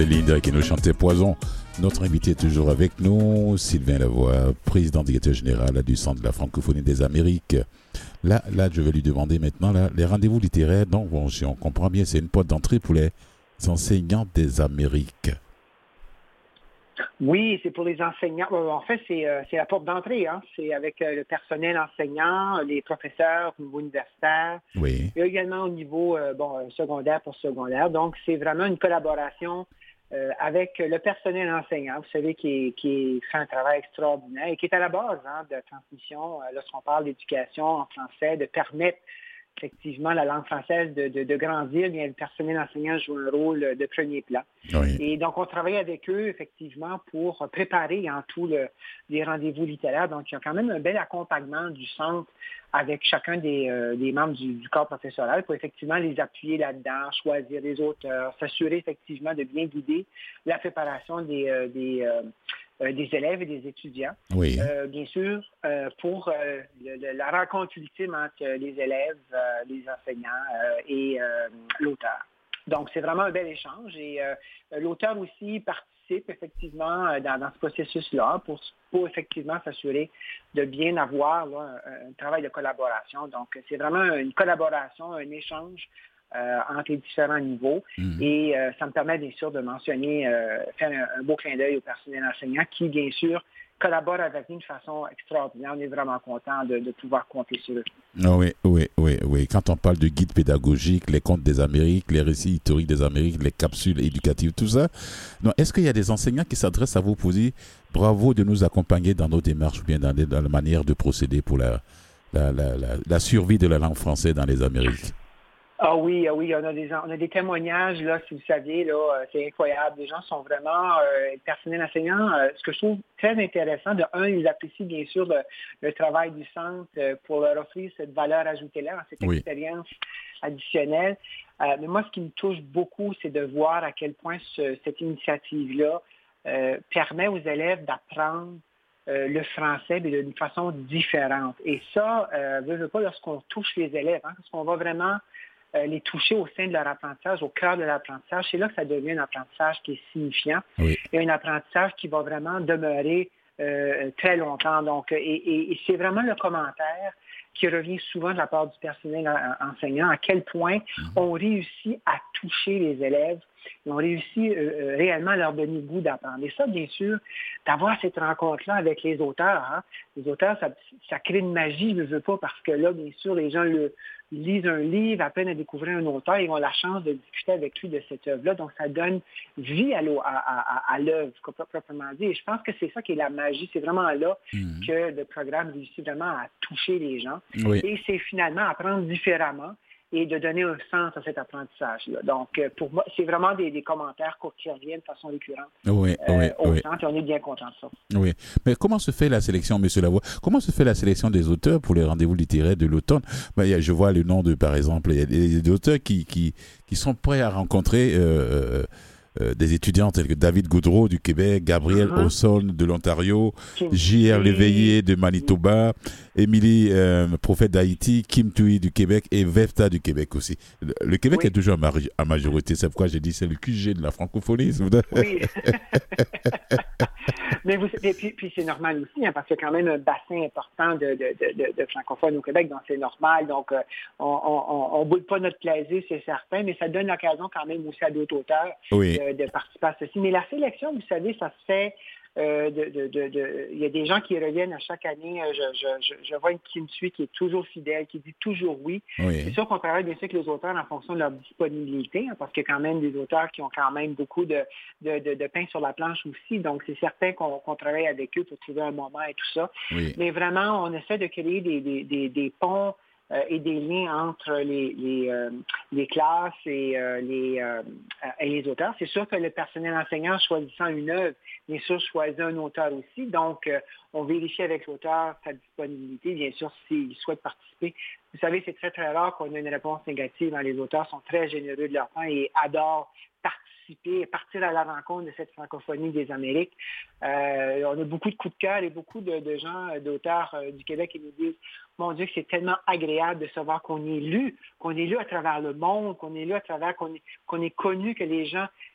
Céline qui nous chantait Poison. Notre invité est toujours avec nous, Sylvain Lavoie, président directeur général du Centre de la francophonie des Amériques. Là, je vais lui demander maintenant les rendez-vous littéraires. Donc, bon, si on comprend bien, c'est une porte d'entrée pour les enseignants des Amériques. Oui, c'est pour les enseignants. En fait, c'est la porte d'entrée. Hein. C'est avec le personnel enseignant, les professeurs au niveau universitaire. Oui. Il y a également au niveau secondaire pour secondaire. Donc, c'est vraiment une collaboration avec le personnel enseignant, vous savez, qui fait un travail extraordinaire et qui est à la base de la transmission, lorsqu'on parle d'éducation en français, de permettre effectivement la langue française de grandir, bien le personnel enseignant joue un rôle de premier plan. Oui. Et donc, on travaille avec eux, effectivement, pour préparer en tout les rendez-vous littéraires. Donc, il y a quand même un bel accompagnement du centre avec chacun des membres du corps professoral pour effectivement les appuyer là-dedans, choisir les auteurs, s'assurer effectivement de bien guider la préparation des élèves et des étudiants. Oui. Bien sûr, pour la rencontre ultime entre les élèves, les enseignants et l'auteur. Donc, c'est vraiment un bel échange et l'auteur aussi participe effectivement dans ce processus-là pour effectivement s'assurer de bien avoir un travail de collaboration. Donc, c'est vraiment une collaboration, un échange entre les différents niveaux. Et ça me permet bien sûr de mentionner, faire un beau clin d'œil au personnel enseignant qui, bien sûr, collabore avec nous de façon extraordinaire. On est vraiment content de pouvoir compter sur eux. Oui. Quand on parle de guide pédagogique, les contes des Amériques, les récits historiques des Amériques, les capsules éducatives, tout ça, donc, est-ce qu'il y a des enseignants qui s'adressent à vous pour dire bravo de nous accompagner dans nos démarches ou bien dans la manière de procéder pour la survie de la langue française dans les Amériques? Ah oui, on a des témoignages, là, si vous saviez, là, c'est incroyable. Les gens sont vraiment, personnel enseignant, ce que je trouve très intéressant, de un, ils apprécient bien sûr le travail du centre pour leur offrir cette valeur ajoutée-là, cette expérience additionnelle. Mais moi, ce qui me touche beaucoup, c'est de voir à quel point cette initiative-là permet aux élèves d'apprendre le français, mais d'une façon différente. Et ça, veux pas, lorsqu'on touche les élèves, lorsqu'on va vraiment les toucher au sein de leur apprentissage, au cœur de l'apprentissage, c'est là que ça devient un apprentissage qui est signifiant et un apprentissage qui va vraiment demeurer très longtemps. Donc, et c'est vraiment le commentaire qui revient souvent de la part du personnel enseignant, à quel point on réussit à toucher les élèves, et on réussit réellement à leur donner le goût d'apprendre. Et ça, bien sûr, d'avoir cette rencontre-là avec les auteurs, les auteurs, ça crée une magie, je ne veux pas, parce que là, bien sûr, les gens lisent un livre, apprennent à découvrir un auteur, ils ont la chance de discuter avec lui de cette œuvre-là. Donc, ça donne vie à l'œuvre, proprement dit. Et je pense que c'est ça qui est la magie. C'est vraiment là que le programme réussit vraiment à toucher les gens. Oui. Et c'est finalement apprendre différemment et de donner un sens à cet apprentissage-là. Donc, pour moi, c'est vraiment des commentaires qui reviennent de façon récurrente au centre, et on est bien content de ça. Oui, mais comment se fait la sélection, M. Lavoie? Comment se fait la sélection des auteurs pour les rendez-vous littéraires de l'automne? Je vois le nom par exemple, il y a des auteurs qui sont prêts à rencontrer des étudiants tels que David Goudreau du Québec, Gabriel Osson de l'Ontario, J.R. Léveillé de Manitoba, Émilie Prophète d'Haïti, Kim Tui du Québec et Vefta du Québec aussi. Le Québec est toujours à majorité, c'est pourquoi j'ai dit c'est le QG de la francophonie. Oui. Mais puis c'est normal aussi, parce qu'il y a quand même un bassin important de francophones au Québec, donc c'est normal. Donc, on ne boule pas notre plaisir, c'est certain, mais ça donne l'occasion quand même aussi à d'autres auteurs de participer à ceci. Mais la sélection, vous savez, ça se fait... il y a des gens qui reviennent à chaque année. Je vois une Kim Tui qui est toujours fidèle, qui dit toujours oui. C'est sûr qu'on travaille bien sûr avec les auteurs en fonction de leur disponibilité, parce qu'il y a quand même des auteurs qui ont quand même beaucoup de pain sur la planche aussi. Donc, c'est certain qu'on travaille avec eux pour trouver un moment et tout ça. Mais vraiment, on essaie de créer des ponts et des liens entre les classes et les auteurs. C'est sûr que le personnel enseignant, choisissant une œuvre, bien sûr, choisit un auteur aussi. Donc, on vérifie avec l'auteur sa disponibilité, bien sûr, s'il souhaite participer. Vous savez, c'est très, très rare qu'on ait une réponse négative. Les auteurs sont très généreux de leur temps et adorent participer et partir à la rencontre de cette francophonie des Amériques. On a beaucoup de coups de cœur et beaucoup de gens, d'auteurs du Québec qui nous disent « Mon Dieu, que c'est tellement agréable de savoir qu'on est lu à travers le monde, qu'on est lu à travers, qu'on est connu, que les gens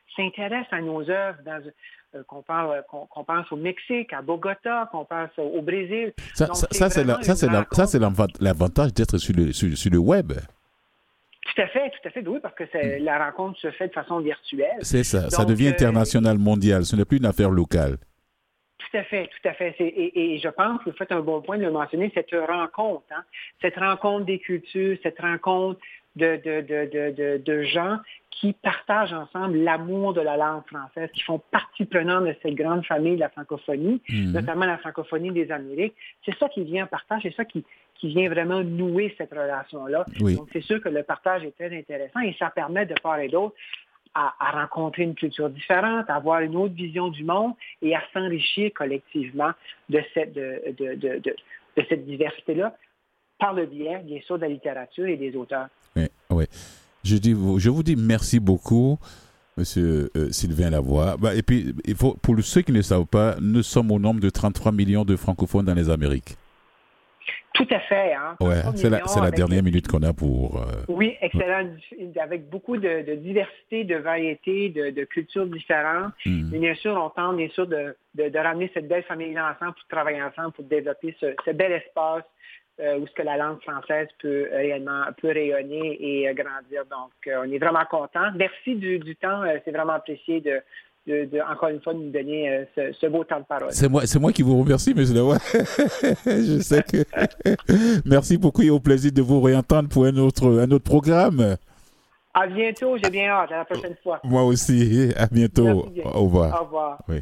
s'intéressent à nos œuvres, qu'on pense au Mexique, à Bogota, qu'on pense au Brésil. Donc, c'est l'avantage d'être sur le web. Tout à fait, oui, parce que la rencontre se fait de façon virtuelle. C'est ça, donc, ça devient international, mondial, ce n'est plus une affaire locale. Tout à fait. Et je pense que vous faites un bon point de le mentionner, cette rencontre des cultures, cette rencontre de gens qui partagent ensemble l'amour de la langue française, qui font partie prenante de cette grande famille de la francophonie, notamment la francophonie des Amériques. C'est ça qui vient en partage, c'est ça qui vient vraiment nouer cette relation-là. Oui. Donc, c'est sûr que le partage est très intéressant et ça permet de part et d'autre à rencontrer une culture différente, à avoir une autre vision du monde et à s'enrichir collectivement de cette diversité-là par le biais, bien sûr, de la littérature et des auteurs. Oui. Je vous dis merci beaucoup, Monsieur Sylvain Lavoie. Et puis, pour ceux qui ne savent pas, nous sommes au nombre de 33 millions de francophones dans les Amériques. Tout à fait. Hein? Ouais, c'est la dernière minute qu'on a pour... Oui, excellent. Avec beaucoup de diversité, de variété, de cultures différentes. Mais bien sûr, on tente de ramener cette belle famille-là ensemble pour travailler ensemble, pour développer ce bel espace où ce que la langue française peut rayonner et grandir. Donc, on est vraiment contents. Merci du temps. C'est vraiment apprécié de encore une fois, de nous donner ce beau temps de parole. C'est moi qui vous remercie, M. Lavoie. Je sais que... Merci beaucoup et au plaisir de vous réentendre pour un autre programme. À bientôt, j'ai bien hâte. À la prochaine fois. Moi aussi. À bientôt. Au revoir. Au revoir. Oui.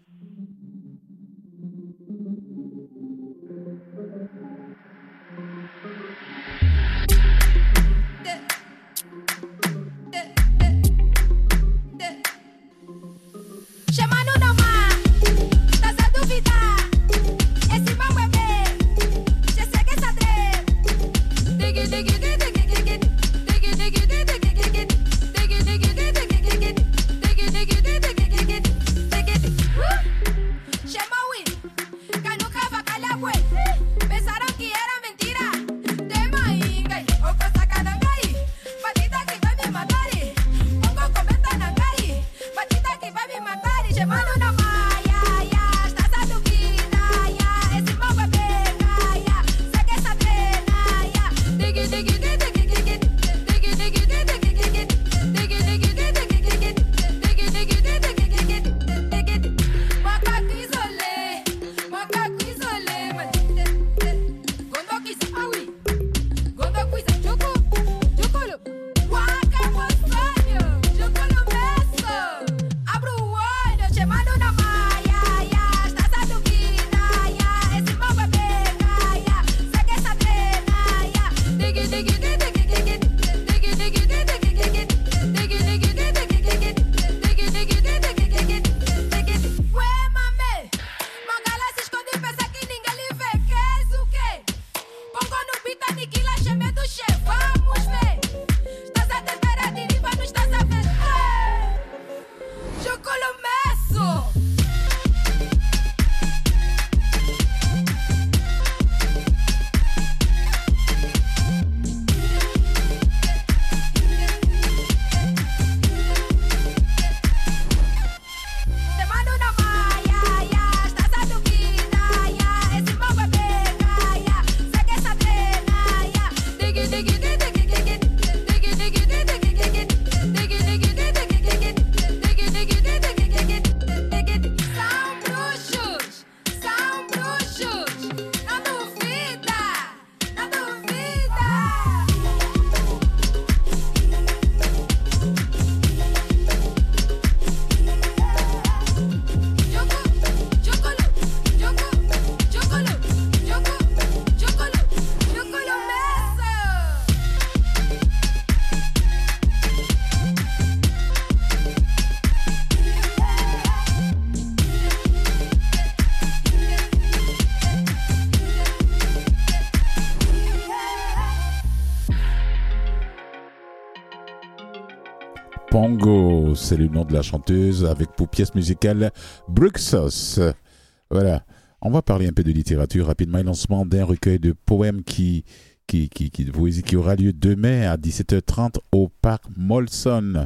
Pongo, c'est le nom de la chanteuse, avec pour pièce musicale Bruxos. Voilà, on va parler un peu de littérature rapidement. Le lancement d'un recueil de poèmes de poésie qui aura lieu demain à 17h30 au parc Molson.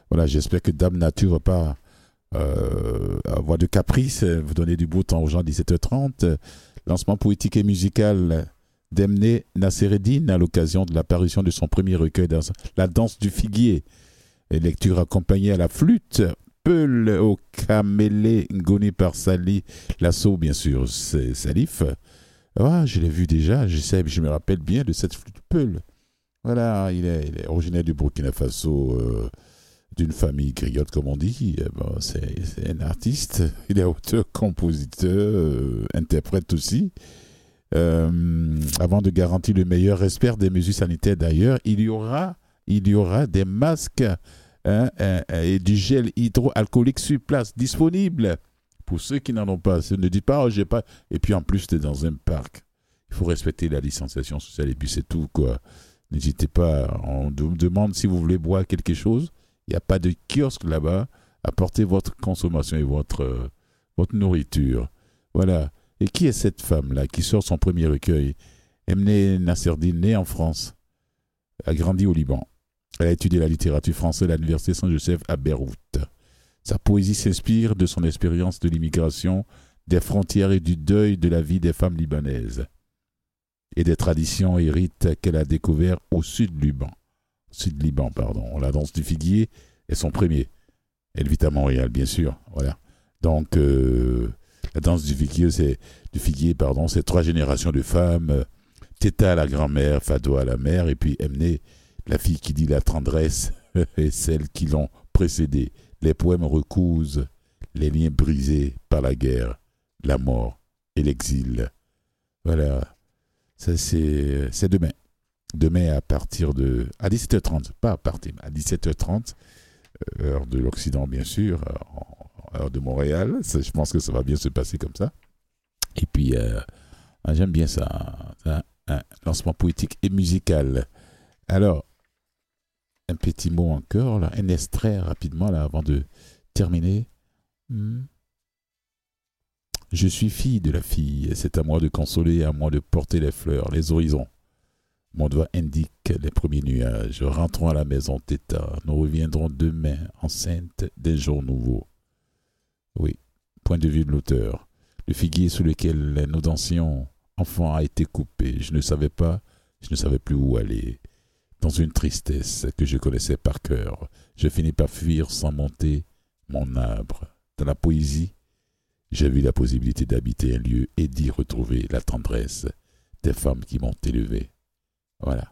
Voilà, j'espère que Dame Nature va pas avoir de caprice, vous donner du beau temps aux gens à 17h30. Lancement poétique et musical d'Emne Nassereddine à l'occasion de l'apparition de son premier recueil dans La danse du figuier. Et lecture accompagnée à la flûte, Peul au camélé, Ngoni par Sali Lasso, bien sûr, c'est Salif. Ah, je l'ai vu déjà, je me rappelle bien de cette flûte Peul. Voilà, il est originaire du Burkina Faso, d'une famille griotte, comme on dit. Bon, c'est un artiste, il est auteur, compositeur, interprète aussi. Avant de garantir le meilleur respect des mesures sanitaires d'ailleurs, il y aura des masques et du gel hydroalcoolique sur place disponible pour ceux qui n'en ont pas. Ne dites pas, j'ai pas. Et puis en plus, tu es dans un parc. Il faut respecter la distanciation sociale et puis c'est tout, quoi. N'hésitez pas. On vous demande si vous voulez boire quelque chose. Il n'y a pas de kiosque là-bas. Apportez votre consommation et votre nourriture. Voilà. Et qui est cette femme-là qui sort son premier recueil? Emne Nassereddine, née en France, a grandi au Liban. Elle a étudié la littérature française à l'université Saint-Joseph à Beyrouth. Sa poésie s'inspire de son expérience de l'immigration, des frontières et du deuil de la vie des femmes libanaises et des traditions et rites qu'elle a découverts au Sud-Liban. La danse du figuier est son premier. Elle vit à Montréal, bien sûr. Voilà. Donc, la danse du figuier, c'est 3 générations de femmes. Teta, la grand-mère, Fadoua, la mère, et puis Emne, la fille qui dit la tendresse, et celles qui l'ont précédée. Les poèmes recousent les liens brisés par la guerre, la mort et l'exil. Voilà. Ça, c'est demain. Demain à 17h30, pas à partir, à 17h30, heure de l'Occident, bien sûr, heure de Montréal. Je pense que ça va bien se passer comme ça. Et puis, j'aime bien ça, un lancement poétique et musical. Alors, un petit mot encore, là, un extrait rapidement, là, avant de terminer. Je suis fille de la fille, c'est à moi de consoler, à moi de porter les fleurs, les horizons. Mon doigt indique les premiers nuages. Rentrons à la maison, Teta. Nous reviendrons demain, enceinte des jours nouveaux. Oui, point de vue de l'auteur. Le figuier sous lequel nous dansions, enfant, a été coupé. Je ne savais plus où aller. Dans une tristesse que je connaissais par cœur, je finis par fuir sans monter mon arbre. Dans la poésie, j'ai vu la possibilité d'habiter un lieu et d'y retrouver la tendresse des femmes qui m'ont élevé. Voilà.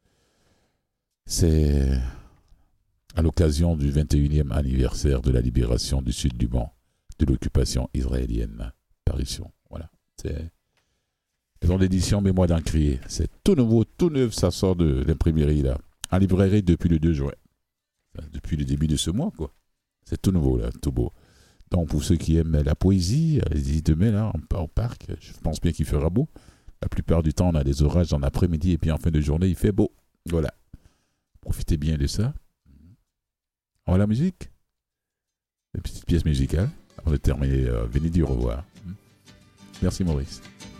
C'est à l'occasion du 21e anniversaire de la libération du Sud-Liban, de l'occupation israélienne. Parution. Voilà. C'est maison d'édition Mémoire d'en crier. C'est tout nouveau, tout neuf, ça sort de l'imprimerie là. En librairie depuis le 2 juin. Depuis le début de ce mois, quoi. C'est tout nouveau là, tout beau. Donc pour ceux qui aiment la poésie, allez-y demain là, au parc. Je pense bien qu'il fera beau. La plupart du temps, on a des orages en après-midi et puis en fin de journée, il fait beau. Voilà. Profitez bien de ça. On va la musique. Une petite pièce musicale. Avant de terminer, venez dire au revoir. Merci Maurice.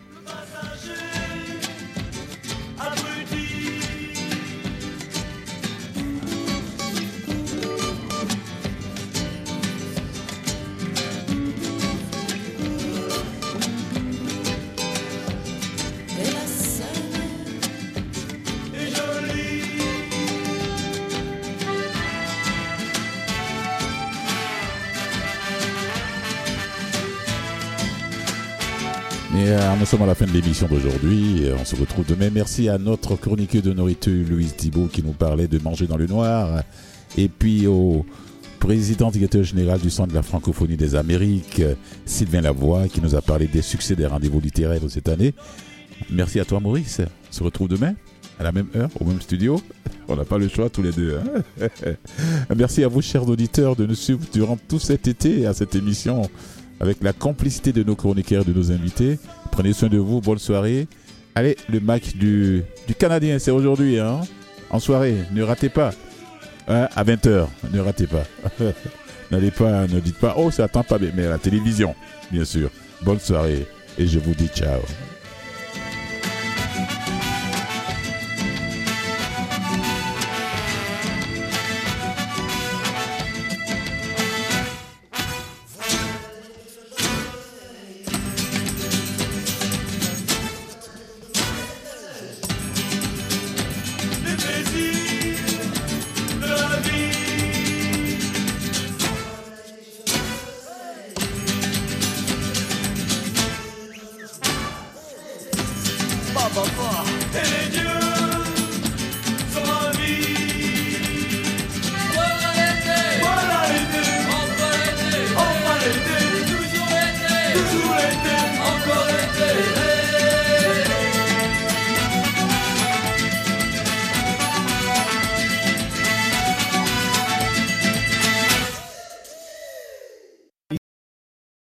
Nous sommes à la fin de l'émission d'aujourd'hui. On se retrouve demain. Merci à notre chroniqueur de nourriture, Louise Thibault, qui nous parlait de manger dans le noir. Et puis au président directeur général du Centre de la francophonie des Amériques, Sylvain Lavoie, qui nous a parlé des succès des rendez-vous littéraires de cette année. Merci à toi, Maurice. On se retrouve demain, à la même heure, au même studio. On n'a pas le choix tous les deux. Hein. Merci à vous, chers auditeurs, de nous suivre durant tout cet été à cette émission, avec la complicité de nos chroniqueurs, de nos invités. Prenez soin de vous, bonne soirée. Allez, le match du Canadien, c'est aujourd'hui, hein, en soirée. Ne ratez pas, hein, à 20h, ne ratez pas. Ne dites pas, oh, c'est à Tampa Bay, mais à la télévision, bien sûr. Bonne soirée, et je vous dis ciao. va pas.